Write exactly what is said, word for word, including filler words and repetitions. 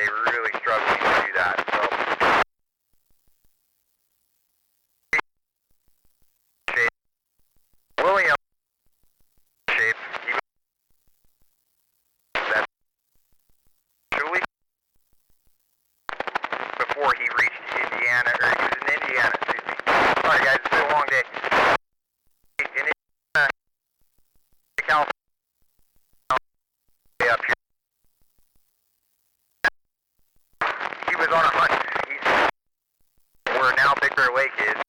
day really struggling to do that. So William shape, he was that truly before he reached Indiana, or he was in Indiana, excuse me. Sorry guys, it's been a long day. In Indiana, California, up here. He was on a hunt. He's where now Big Bear Lake is.